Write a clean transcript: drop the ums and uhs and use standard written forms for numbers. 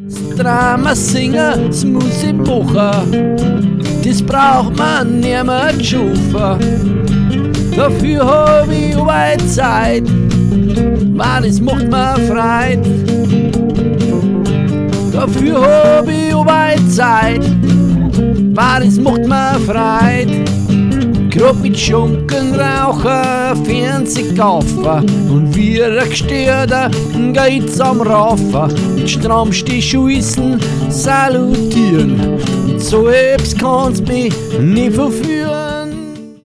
Drama singen, das muss ich buchen. Das braucht man nicht mehr schufen. Dafür hab ich aber Zeit, weil es macht mir Freude. Dafür hab ich aber Zeit, weil es macht mir Freude. Grad mit Schunken, Rauchen, Fernseh kaufen und wie ein Gestörter geht's am Raufen. Mit Strammstichwissen salutieren, mit so etwas kannst mich nie verführen.